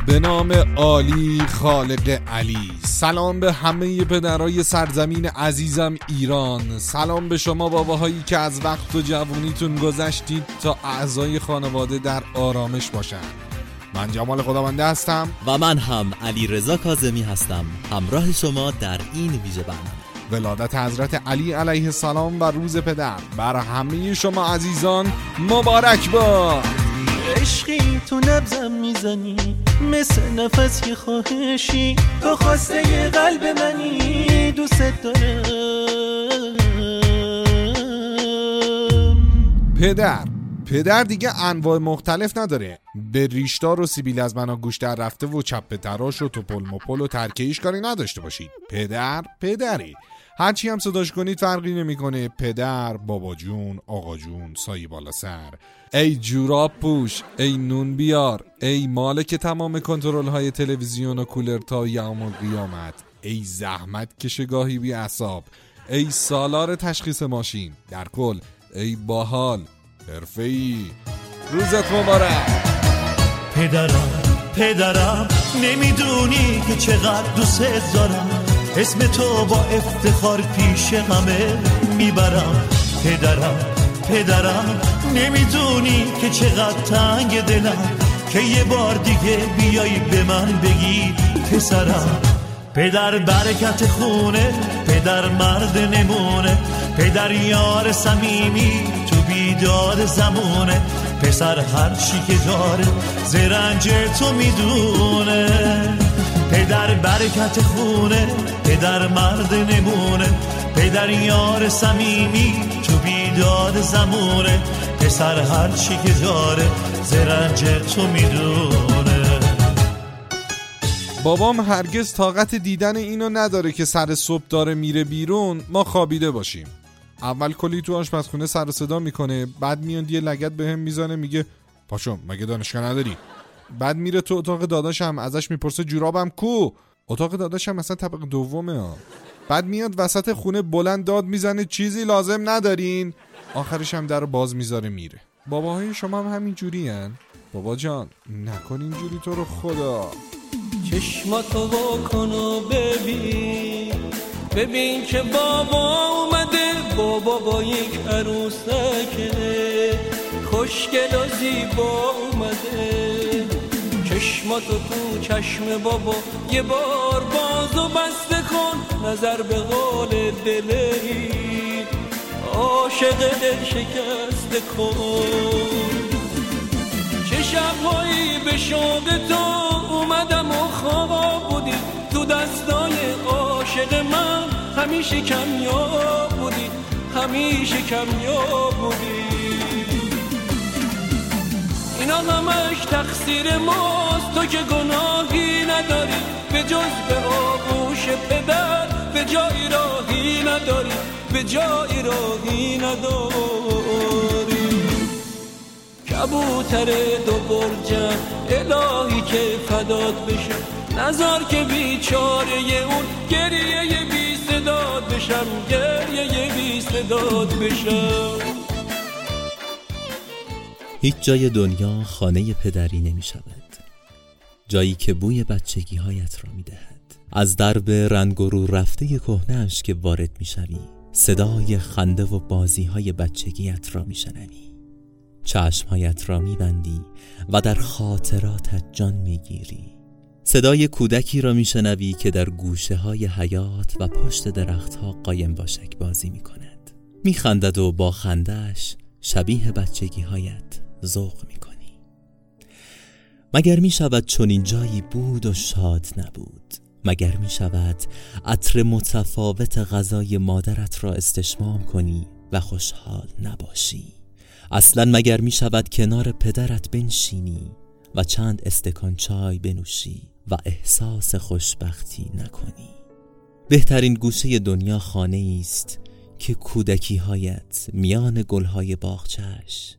به نام عالی خالق علی. سلام به همه پدرای سرزمین عزیزم ایران. سلام به شما باباهایی که از وقت و جوونیتون گذشتید تا اعضای خانواده در آرامش باشن. من جمال خداونده هستم و من هم علی رضا کاظمی هستم، همراه شما در این ویژه برنامه. ولادت حضرت علی علیه السلام و روز پدر بر همه شما عزیزان مبارک باد. عشقی تو نبضم میزنی مثل نفس یه خواهشی، تو خواسته قلب منی، دوست دارم. پدر دیگه انواع مختلف نداره. به ریشدار و سیبیل از منو گوش در رفته و چپ تراش و توپل مپل و ترکیش کاری نداشته باشید. پدری هرچی هم صداش کنید فرقی نمیکنه. پدر، بابا جون، آقا جون، سایه بالا سر، ای جوراب پوش، ای نون بیار، ای مالک تمام کنترل های تلویزیون و کولر تا یوم القیامت، ای زحمت کشگاهی بی اعصاب، ای سالار تشخیص ماشین، در کل ای باحال حرفه‌ای. روزت مبارک. پدرم نمیدونی که چقدر دوست دارم، اسم تو با افتخار پیش همه میبرم. پدرم نمیدونی که چقدر تنگ دلم که یه بار دیگه بیای به من بگی پسرم. پدر برکت خونه، پدر مرد نمونه، پدر یار صمیمی تو بیداد زمونه، پسر هر چی که داره زرنج تو میدونه. پدر برکت خونه، پدر مرد نمونه، پدر یار صمیمی تو بیداد زمونه، پسر هر چی که داره زرنج تو میدونه. بابام هرگز طاقت دیدن اینو نداره که سر صبح داره میره بیرون ما خوابیده باشیم. اول کلی تو آشپزخونه سر و صدا میکنه، بعد میاد یه لگد بهم میزنه میگه پاشو مگه دانشگاه نداری. بعد میره تو اتاق داداشم ازش میپرسه جورابم کو. اتاق داداشم مثلا طبق دومه ها. بعد میاد وسط خونه بلند داد میزنه چیزی لازم ندارین. آخرش هم در باز میذاره میره. باباهای شما هم همین جوری هن؟ بابا جان نکن اینجوری تو رو خدا. چشماتو واکن و ببین که بابا اومده، بابا با یک عروسکه خوشگل و زیبا اومده. چشماتو تو چشم بابا یه بار باز و بسته کن، نظر به قول دلی عاشق دل شکسته کن. چه شبهایی به شوق تو اومدم و خواب بودی، تو دستای عاشق من همیشه کمیاب بودی، همیشه کمیاب بودی. اینا همش تقصیر ماست، تو که گناهی نداری، به جز به آغوش پدر به جایی راهی نداری، به جایی راهی نداری. کبوتر دو برجم الهی که فدات بشه، نذار که بیچاره اون گریه بی صداد بشم، گریه بی صداد بشم. هیچ جای دنیا خانه پدری نمی شود، جایی که بوی بچگی هایت را می دهد. از درب رنگ و رو رفته کهنه‌اش که وارد می شوی، صدای خنده و بازی های بچگیت را می شنوی. چشمهایت را می بندی و در خاطراتت جان می گیری. صدای کودکی را می شنوی که در گوشه های حیات و پشت درخت ها قایم باشک بازی می کند. می خندد و با خنده‌اش شبیه بچگی هایت ذوق می کنی. مگر می شود چنین جایی بود و شاد نبود؟ مگر می شود عطر متفاوت غذای مادرت را استشمام کنی و خوشحال نباشی؟ اصلا مگر می شود کنار پدرت بنشینی و چند استکان چای بنوشی و احساس خوشبختی نکنی؟ بهترین گوشه دنیا خانه است که کودکی هایت میان گلهای باغچه‌اش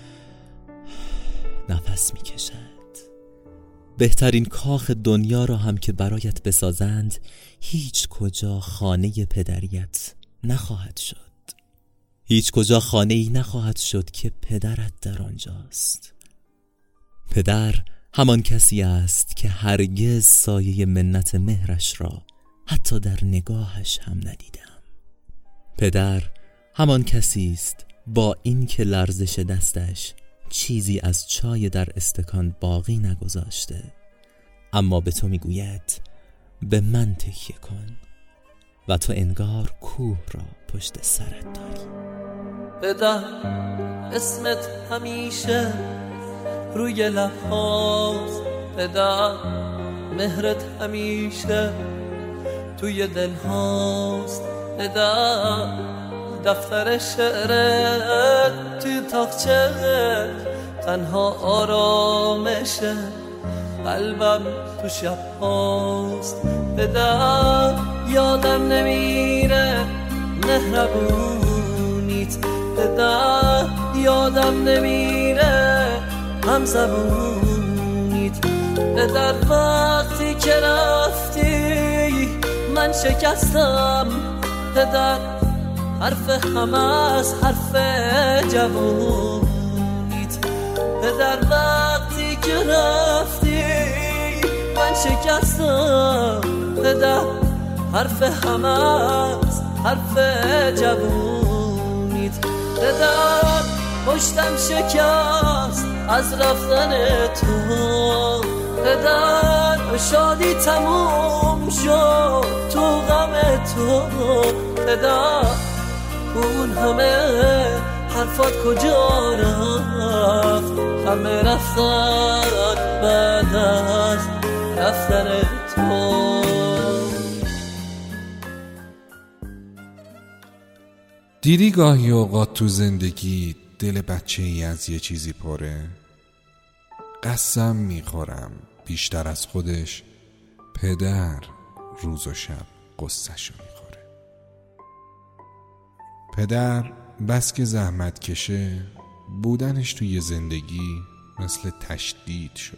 نفس می کشد. بهترین کاخ دنیا را هم که برایت بسازند هیچ کجا خانه پدریت نخواهد شد. هیچ کجا خانه‌ای نخواهد شد که پدرت در آنجاست. پدر همان کسی است که هرگز سایه منت مهرش را حتی در نگاهش هم ندیدم. پدر همان کسی است با این که لرزش دستش چیزی از چای در استکان باقی نگذاشته، اما به تو میگوید به من تکیه کن و تو انگار کوه را پشت سرت داری. پدر اسمت همیشه روی لب‌هاست، پدر مهرت همیشه توی دل‌هاست، پدر دفتر شعرت توی تاقچه تنها آرامشه، قلبم تو شب هاست، پدر یادم نمیره مهربونیت، پدر یادم نمیره همزبونیت، پدر وقتی که رفتی من شکستم، پدر حرف همه از حرف جوونیت، پدر وقتی که رفتی من شکستم، پدر حرف همه از حرف جوونیت، پدر پشتم شکست از رفتن تو، پدر شادی تموم شد تو غم تو، پدر اون همه حرفات کجا رفت، همه رفتن بعد از رفتن تو. دیدی گاهی اوقات تو زندگی دل بچه ای از یه چیزی پره؟ قسم میخورم بیشتر از خودش پدر روز و شب قصه‌شو میخوره. پدر بس که زحمت کشه، بودنش توی زندگی مثل تشدید شد.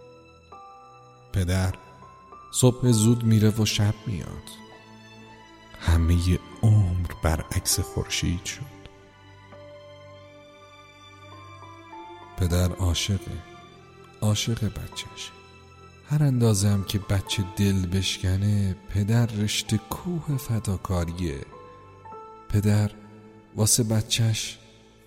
پدر صبح زود میره و شب میاد، همه عمر برعکس خورشید شد. پدر عاشق بچه‌شه، هر اندازه هم که بچه دل بشکنه پدر رشته کوه فداکاریه. پدر واسه بچهش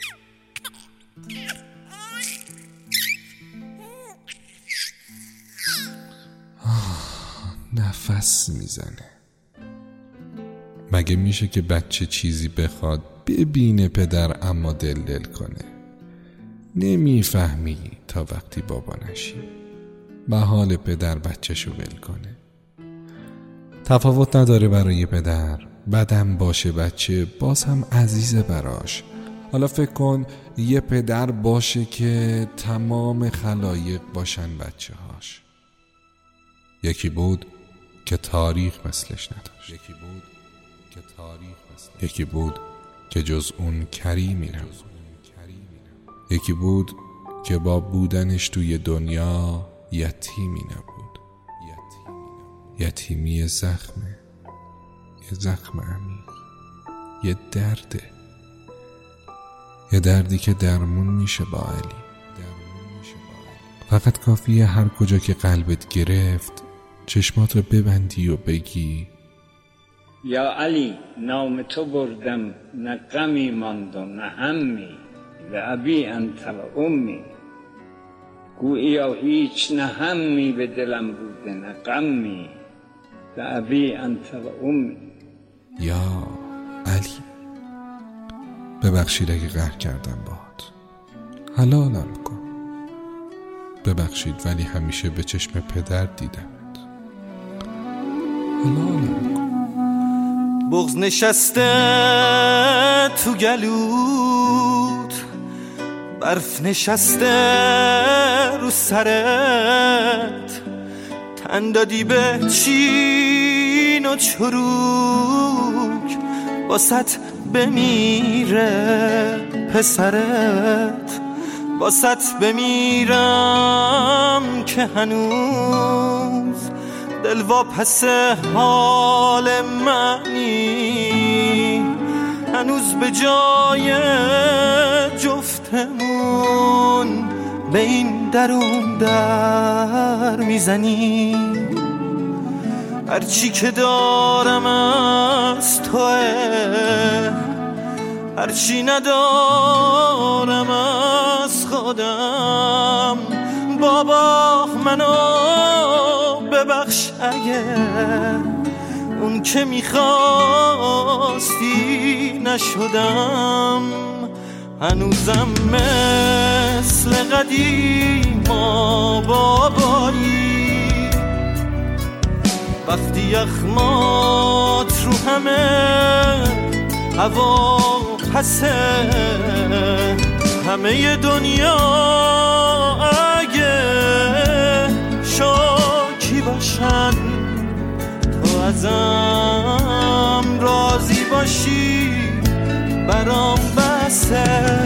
نفس میزنه. مگه میشه که بچه چیزی بخواد ببینه پدر اما دل کنه؟ نمیفهمی تا وقتی بابا نشی و حال پدر بچه‌شو ول کنه. تفاوت نداره برای پدر، بدم باشه بچه باز هم عزیزه براش. حالا فکر کن یه پدر باشه که تمام خلایق باشن بچه هاش. یکی بود که تاریخ مثلش نداشت، یکی بود که جز اون کریمی نبود، یکی بود که با بودنش توی دنیا یتیمی نبود. یتیمی زخمه، یه زخم عمیق، یه درده، یه دردی که درمون میشه با علی. فقط کافیه هر کجا که قلبت گرفت چشمات رو ببندی و بگی یا علی نام تو بردم، نه غمی ماند و نه همی، لابی انت و امی، گوییا هیچ نه همی به دلم بوده نه غمی، لابی انت و امی. یا علی ببخشید اگه قهر کردم باهات، حلالم کن. ببخشید ولی همیشه به چشم پدر دیدمت، حلالم کن. بغض نشسته تو گلوت، برف نشسته رو سرت، تن دادی به چین و چروک، باست بمیره پسرت، باست بمیرم که هنوز دل واپس حال منی، هنوز به جای جفتمون به این درون در میزنی. هرچی که دارم از توه، هرچی ندارم از خودم. بابا منو ببخش اگه اون که میخواستی نشدم. هنوزم مثل قدیما بابایی، وقتی یخمات رو همه هوا پسه. همه دنیا اگه شاکی باشن، تو ازم راضی باشی برام بسه.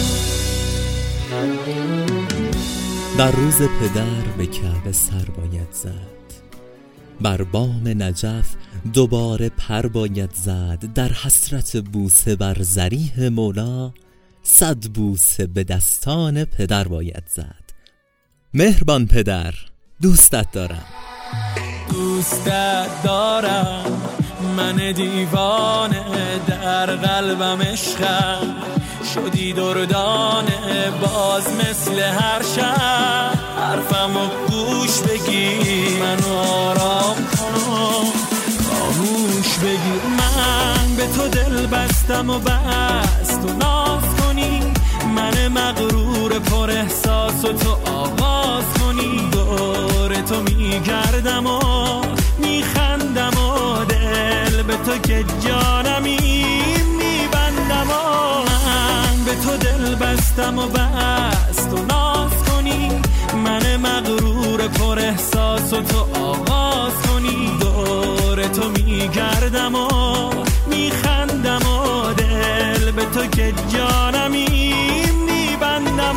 در روز پدر به کعبه سر باید زد، بر بام نجف دوباره پر باید زد. در حسرت بوسه بر ضریح مولا، 100 بوسه به دستان پدر باید زد. مهربان پدر، دوستت دارم. دوستت دارم، من دیوانه، در قلبم عشقم شدی دردانه. باز مثل هر شب حرفمو گوش بگیر، منو آرام کن، خاموش بگیر. من به تو دل بستم و بس تو ناز کنی، من مغرور پر احساس و تو آغاز کنی. دور تو میگردم و میخندم و دل به تو که جانمی میبندم. و من به تو دل بستم و بس تو ناز کنی، من مغرور پر احساس و تو آغاز کنی. دور تو میگردم و میخندم و دل به تو که جانمی میبندم.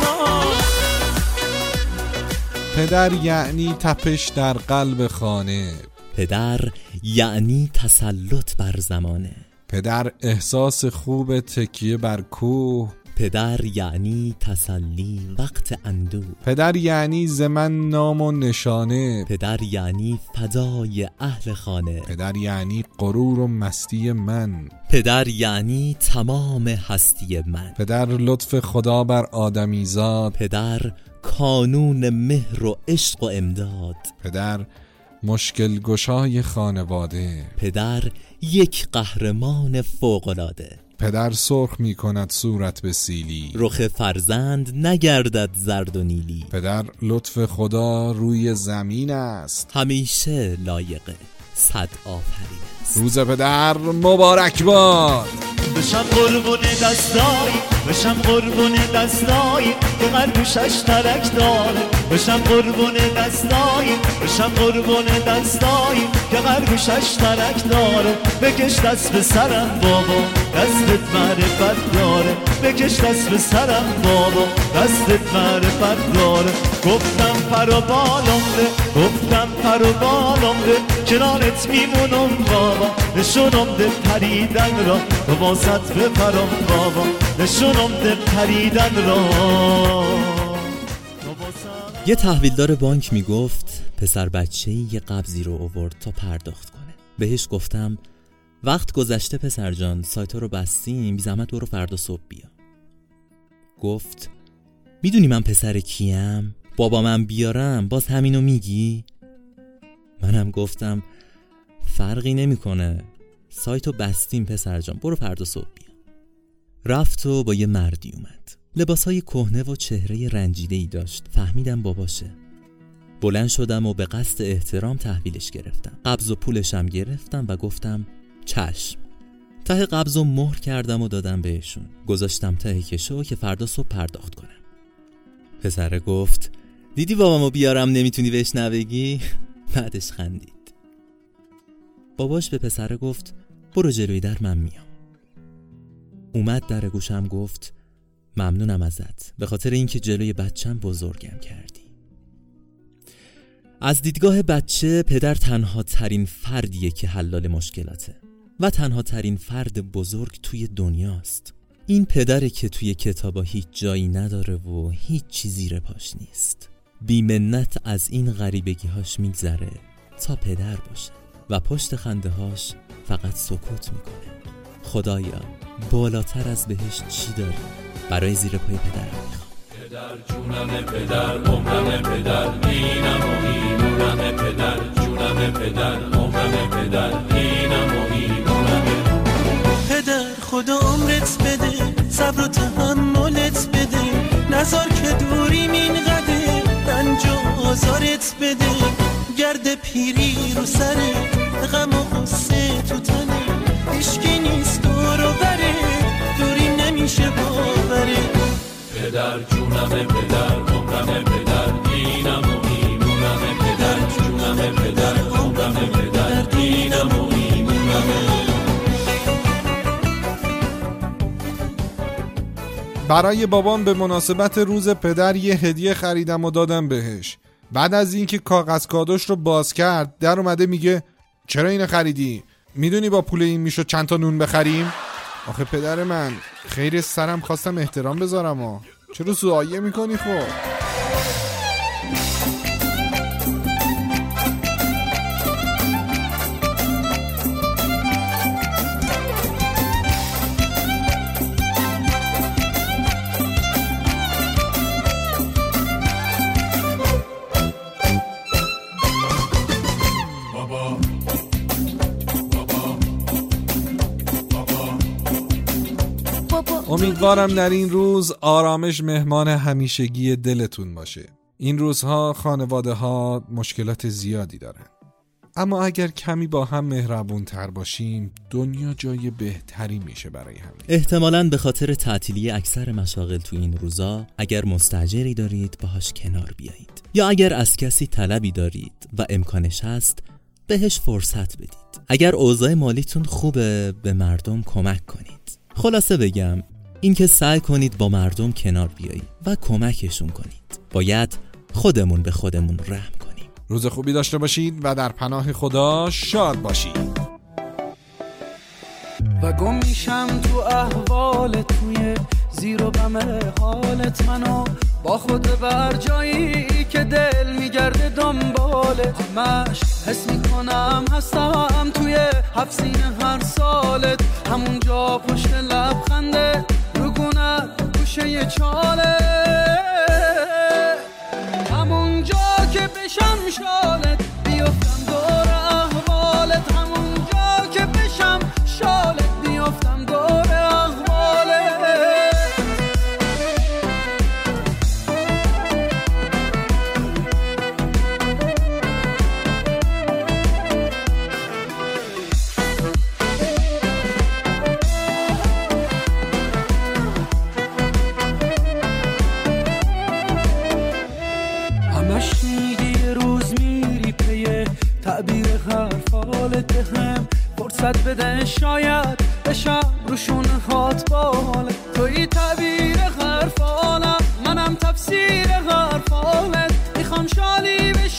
پدر یعنی تپش در قلب خانه، پدر یعنی تسلط بر زمانه، پدر احساس خوب تکیه بر کوه، پدر یعنی تسلی وقت اندوه، پدر یعنی زمن نام و نشانه، پدر یعنی فدای اهل خانه، پدر یعنی غرور و مستی من، پدر یعنی تمام هستی من، پدر لطف خدا بر آدمیزاد، پدر کانون مهر و عشق و امداد، پدر مشکل گشای خانواده، پدر یک قهرمان فوق‌العاده، پدر سرخ می کند صورت به سیلی، رخ فرزند نگردد زرد و نیلی، پدر لطف خدا روی زمین است، همیشه لایق 100 آفرین است. روز پدر مبارک باد. بشم قربون دستایی، بشم قربون دستایی که قلبش ترک داره. بشم قربون دستایی، بشم قربون دستایی که قلبش ترک داره. بکش دست به سرم بابا، دستت معرفت داره. بکش دست به سرم بابا، دستت معرفت داره. گفتم پر و بالم ده، گفتم پر و بالم ده، کنارت میمونم بابا. نشونم ده پریدن را، تو واسط بپرم بابا. نشونم ده پریدن را. یه تحویلدار بانک میگفت پسر بچه‌ای یه قبضی رو آورد تا پرداخت کنه. بهش گفتم وقت گذشته پسر جان، سایت رو بستیم، بی زحمت برو فردا صبح بیا. گفت میدونی من پسر کیم؟ بابا من بیارم باز همینو میگی؟ منم گفتم فرقی نمیکنه، سایتو بستیم پسر جان، برو فردا صبح بیا. رفت و با یه مردی اومد، لباسای کهنه و چهره رنجیده‌ای داشت. فهمیدم باباشه. بلند شدم و به قصد احترام تحویلش گرفتم. قبض و پولشم گرفتم و گفتم چشم. ته قبضو مهر کردم و دادم بهشون. گذاشتم ته کشو که فردا صبح پرداخت کنم. پسره گفت دیدی بابامو بیارم نمیتونی بهش نبگی؟ بعدش خندید. باباش به پسره گفت برو جلوی در من میام. اومد در گوشم گفت ممنونم ازت، به خاطر اینکه جلوی بچم بزرگم کردی. از دیدگاه بچه پدر تنها ترین فردیه که حلال مشکلاته و تنها ترین فرد بزرگ توی دنیاست. این پدره که توی کتابا هیچ جایی نداره و هیچ چیزی زیر پاش نیست. بی‌منت از این غریبگی‌هاش میگذره تا پدر باشه و پشت خنده‌هاش فقط سکوت میکنه. خدایا بالاتر از بهش چی داری برای زیر پای پدر میخوام. پدر جونم، پدر عمرم، پدر اینم و ایمونم، پدر جونم، پدر عمرم، پدر اینم و ایمونم. پدر خدا عمرت بده، صبر و تحملت بده، نذار که دوریم اینقدر رنج و آزارت بده. گرد پیری رو سره، غم و غصه تو تنه، هیچکی نیست دور و بره، دوری نمیشه باوره. پدر جونم، پدر عمرم، پدر اینم و ایمونم، پدر جونم، پدر عمرم، پدر اینم و ایمونم. برای بابام به مناسبت روز پدر یه هدیه خریدم و دادم بهش. بعد از اینکه کاغذ کادوش رو باز کرد در اومده میگه چرا اینو خریدی؟ میدونی با پول این میشد چند تا نون بخریم؟ آخه پدر من خیر سرم خواستم احترام بذارم ها. چرا سوایه میکنی خب؟ امیدوارم در این روز آرامش مهمان همیشگی دلتون باشه. این روزها خانواده ها مشکلات زیادی دارن، اما اگر کمی با هم مهربون تر باشیم دنیا جای بهتری میشه برای همه. احتمالاً به خاطر تعطیلی اکثر مشاغل تو این روزا اگر مستاجری دارید باهاش کنار بیایید، یا اگر از کسی طلبی دارید و امکانش هست بهش فرصت بدید. اگر اوضاع مالیتون خوبه به مردم کمک کنید. خلاصه بگم این که سعی کنید با مردم کنار بیایید و کمکشون کنید. باید خودمون به خودمون رحم کنیم. روز خوبی داشته باشید و در پناه خدا شاد باشید. و گم میشم تو احوال، توی زیر و بم حالت، منو با خود بر جایی که دل میگرده دنباله. همش حس میکنم هستم توی حبسینه هر سالت، همونجا پشت لبخنده رگونت گوشه یه چاله، همونجا که بشم شالت بیفتم دور احوالت، همونجا که بشم شالت بیفتم دور احوالت. همش میگی یه روز میری پی تعبیر حرفالت، هم فرصت بده شاید بشم روشون هات باله. توی تعبیر حرفالم منم تفسیر حرفالت، میخوام شالی بشم